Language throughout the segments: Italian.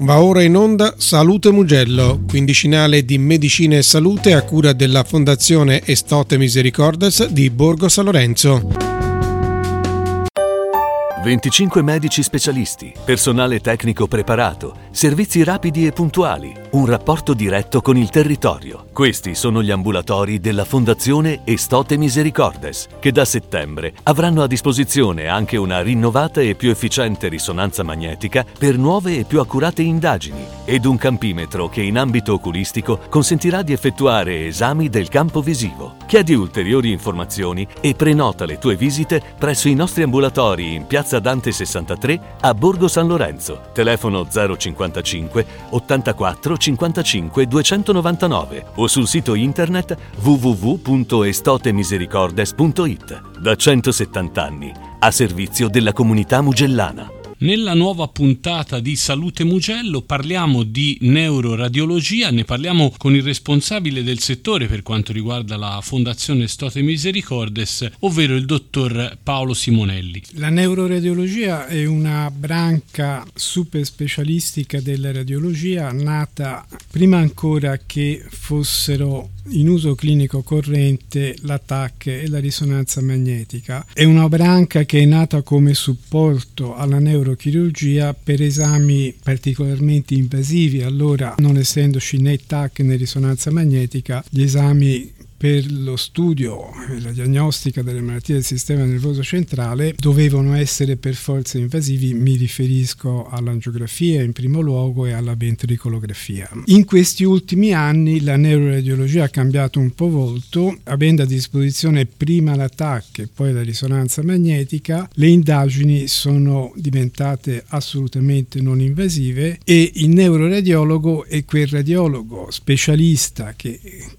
Va ora in onda Salute Mugello, quindicinale di medicina e salute a cura della Fondazione Estote Misericordes di Borgo San Lorenzo. 25 medici specialisti, personale tecnico preparato, servizi rapidi e puntuali, un rapporto diretto con il territorio. Questi sono gli ambulatori della Fondazione Estote Misericordes, che da settembre avranno a disposizione anche una rinnovata e più efficiente risonanza magnetica per nuove e più accurate indagini ed un campimetro che in ambito oculistico consentirà di effettuare esami del campo visivo. Chiedi ulteriori informazioni e prenota le tue visite presso i nostri ambulatori in Piazza Dante 63 a Borgo San Lorenzo. Telefono 055 84 55 299 o sul sito internet www.estotemisericordes.it. Da 170 anni a servizio della comunità mugellana. Nella nuova puntata di Salute Mugello parliamo di neuroradiologia, ne parliamo con il responsabile del settore per quanto riguarda la Fondazione Estote Misericordes, ovvero il dottor Paolo Simonelli. La neuroradiologia è una branca super specialistica della radiologia nata prima ancora che fossero in uso clinico corrente la TAC e la risonanza magnetica. È una branca che è nata come supporto alla neurochirurgia per esami particolarmente invasivi. Allora, non essendoci né TAC né risonanza magnetica, gli esami per lo studio e la diagnostica delle malattie del sistema nervoso centrale dovevano essere per forza invasivi. Mi riferisco all'angiografia in primo luogo e alla ventricolografia. In questi ultimi anni la neuroradiologia ha cambiato un po' volto, avendo a disposizione prima la TAC e poi la risonanza magnetica. Le indagini sono diventate assolutamente non invasive e il neuroradiologo è quel radiologo specialista che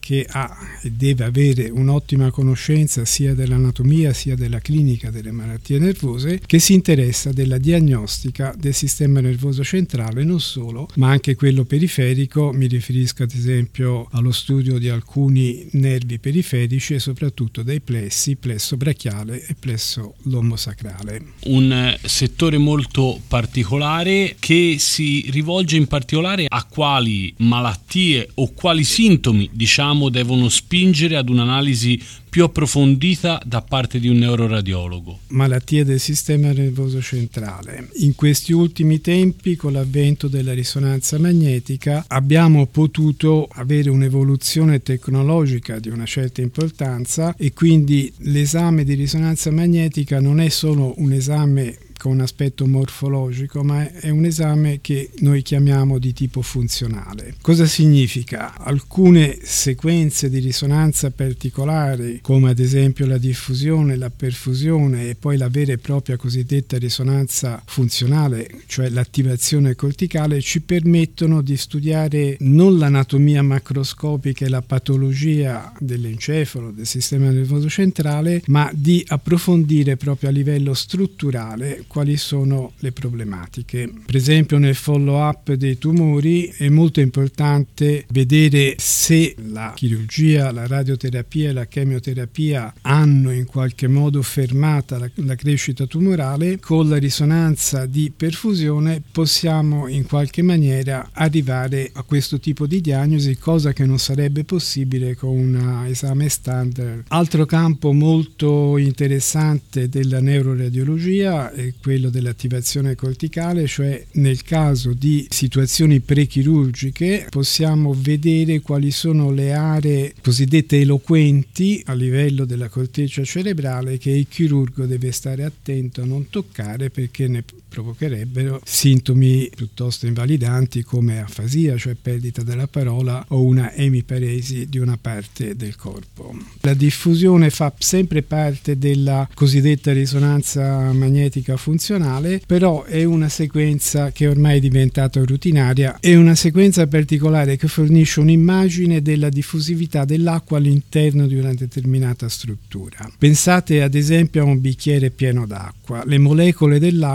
ha e deve avere un'ottima conoscenza sia dell'anatomia sia della clinica delle malattie nervose, che si interessa della diagnostica del sistema nervoso centrale, non solo, ma anche quello periferico. Mi riferisco ad esempio allo studio di alcuni nervi periferici e soprattutto dei plessi, plesso brachiale e plesso lombosacrale. Un settore molto particolare che si rivolge in particolare a quali malattie o quali sintomi, devono spingere ad un'analisi più approfondita da parte di un neuroradiologo. Malattie del sistema nervoso centrale. In questi ultimi tempi, con l'avvento della risonanza magnetica, abbiamo potuto avere un'evoluzione tecnologica di una certa importanza e quindi l'esame di risonanza magnetica non è solo un esame con un aspetto morfologico, ma è un esame che noi chiamiamo di tipo funzionale. Cosa significa? Alcune sequenze di risonanza particolari, come ad esempio la diffusione, la perfusione e poi la vera e propria cosiddetta risonanza funzionale, cioè l'attivazione corticale, ci permettono di studiare non l'anatomia macroscopica e la patologia dell'encefalo, del sistema nervoso centrale, ma di approfondire proprio a livello strutturale quali sono le problematiche. Per esempio nel follow-up dei tumori è molto importante vedere se la chirurgia, la radioterapia e la chemioterapia hanno in qualche modo fermata la crescita tumorale. Con la risonanza di perfusione possiamo in qualche maniera arrivare a questo tipo di diagnosi, cosa che non sarebbe possibile con un esame standard. Altro campo molto interessante della neuroradiologia è quello dell'attivazione corticale, cioè nel caso di situazioni prechirurgiche possiamo vedere quali sono le aree cosiddette eloquenti a livello della corteccia cerebrale che il chirurgo deve stare attento a non toccare, perché ne provocherebbero sintomi piuttosto invalidanti come afasia, cioè perdita della parola, o una emiparesi di una parte del corpo. La diffusione fa sempre parte della cosiddetta risonanza magnetica funzionale, però è una sequenza che ormai è diventata rutinaria, è una sequenza particolare che fornisce un'immagine della diffusività dell'acqua all'interno di una determinata struttura. Pensate ad esempio a un bicchiere pieno d'acqua. Le molecole dell'acqua diffondono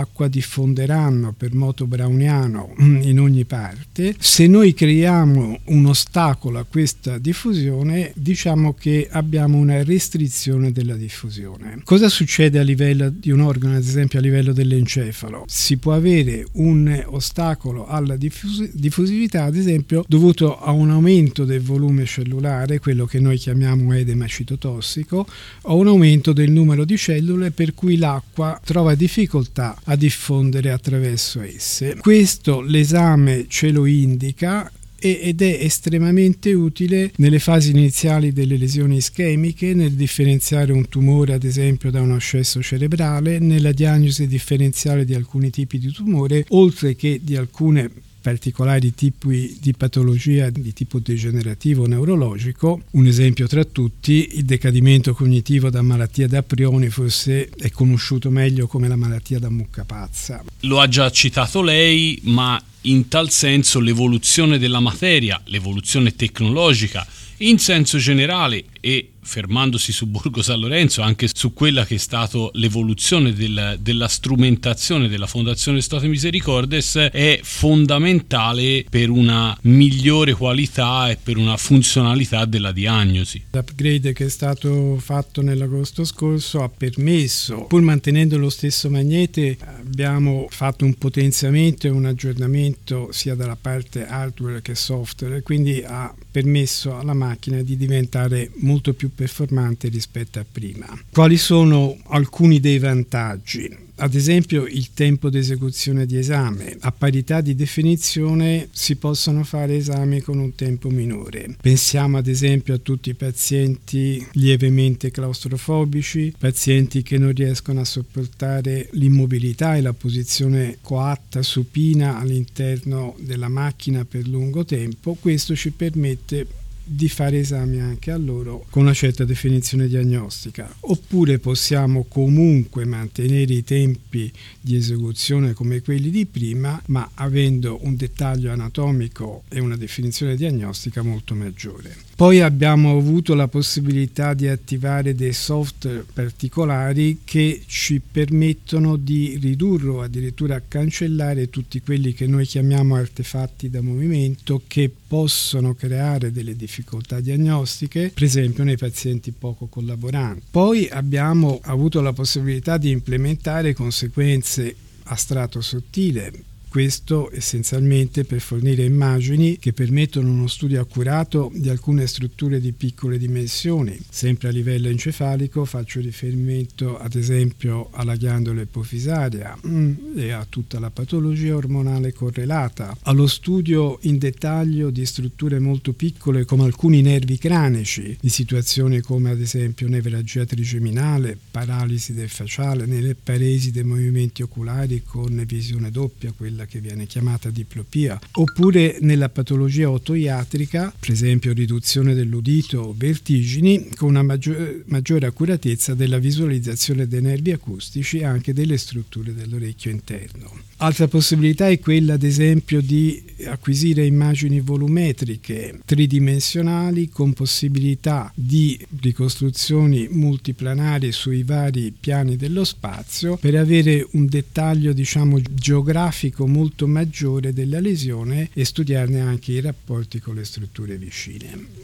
diffonderanno per moto browniano in ogni parte. Se noi creiamo un ostacolo a questa diffusione, diciamo che abbiamo una restrizione della diffusione. Cosa succede a livello di un organo, ad esempio a livello dell'encefalo? Si può avere un ostacolo alla diffusività, ad esempio dovuto a un aumento del volume cellulare, quello che noi chiamiamo edema citotossico, o un aumento del numero di cellule per cui l'acqua trova difficoltà a diffondere attraverso esse. Questo l'esame ce lo indica ed è estremamente utile nelle fasi iniziali delle lesioni ischemiche, nel differenziare un tumore ad esempio da un ascesso cerebrale, nella diagnosi differenziale di alcuni tipi di tumore, oltre che di alcune particolari tipi di patologia di tipo degenerativo neurologico. Un esempio tra tutti, il decadimento cognitivo da malattia da prioni, forse è conosciuto meglio come la malattia da mucca pazza. Lo ha già citato lei, ma in tal senso l'evoluzione della materia, l'evoluzione tecnologica in senso generale, e fermandosi su Borgo San Lorenzo anche su quella che è stata l'evoluzione della strumentazione della Fondazione Stote Misericordes, è fondamentale per una migliore qualità e per una funzionalità della diagnosi. L'upgrade che è stato fatto nell'agosto scorso ha permesso, pur mantenendo lo stesso magnete, abbiamo fatto un potenziamento e un aggiornamento sia dalla parte hardware che software, quindi ha permesso alla macchina di diventare molto più performante rispetto a prima. Quali sono alcuni dei vantaggi? Ad esempio il tempo di esecuzione di esame. A parità di definizione si possono fare esami con un tempo minore. Pensiamo ad esempio a tutti i pazienti lievemente claustrofobici, pazienti che non riescono a sopportare l'immobilità e la posizione coatta supina all'interno della macchina per lungo tempo. Questo ci permette di fare esami anche a loro con una certa definizione diagnostica. Oppure possiamo comunque mantenere i tempi di esecuzione come quelli di prima, ma avendo un dettaglio anatomico e una definizione diagnostica molto maggiore. Poi abbiamo avuto la possibilità di attivare dei software particolari che ci permettono di ridurre o addirittura cancellare tutti quelli che noi chiamiamo artefatti da movimento, che possono creare delle difficoltà diagnostiche, per esempio nei pazienti poco collaboranti. Poi abbiamo avuto la possibilità di implementare conseguenze a strato sottile. Questo essenzialmente per fornire immagini che permettono uno studio accurato di alcune strutture di piccole dimensioni. Sempre a livello encefalico faccio riferimento ad esempio alla ghiandola ipofisaria e a tutta la patologia ormonale correlata, allo studio in dettaglio di strutture molto piccole come alcuni nervi cranici, di situazioni come ad esempio nevralgia trigeminale, paralisi del facciale, nelle paresi dei movimenti oculari con visione doppia, quella che viene chiamata diplopia, oppure nella patologia otoiatrica, per esempio riduzione dell'udito o vertigini, con una maggiore accuratezza della visualizzazione dei nervi acustici e anche delle strutture dell'orecchio interno. Altra possibilità è quella ad esempio di acquisire immagini volumetriche tridimensionali con possibilità di ricostruzioni multiplanari sui vari piani dello spazio per avere un dettaglio geografico molto maggiore della lesione e studiarne anche i rapporti con le strutture vicine.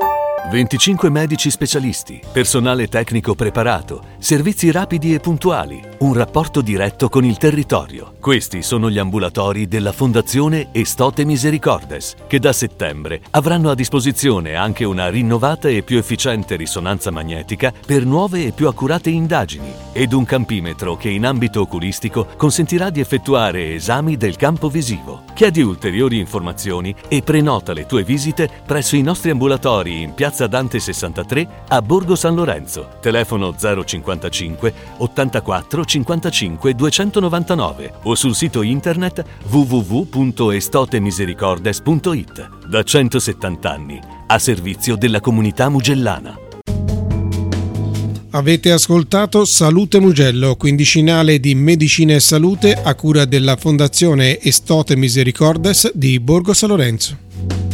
25 medici specialisti, personale tecnico preparato, servizi rapidi e puntuali, un rapporto diretto con il territorio. Questi sono gli ambulatori della Fondazione Stote Misericordes, che da settembre avranno a disposizione anche una rinnovata e più efficiente risonanza magnetica per nuove e più accurate indagini ed un campimetro che in ambito oculistico consentirà di effettuare esami del campo visivo. Chiedi ulteriori informazioni e prenota le tue visite presso i nostri ambulatori in Piazza Dante 63 a Borgo San Lorenzo. Telefono 055 84 55 299 o sul sito internet www.estotemisericordes.it. Da 170 anni a servizio della comunità mugellana. Avete ascoltato Salute Mugello, quindicinale di medicina e salute a cura della Fondazione Stote Misericordes di Borgo San Lorenzo.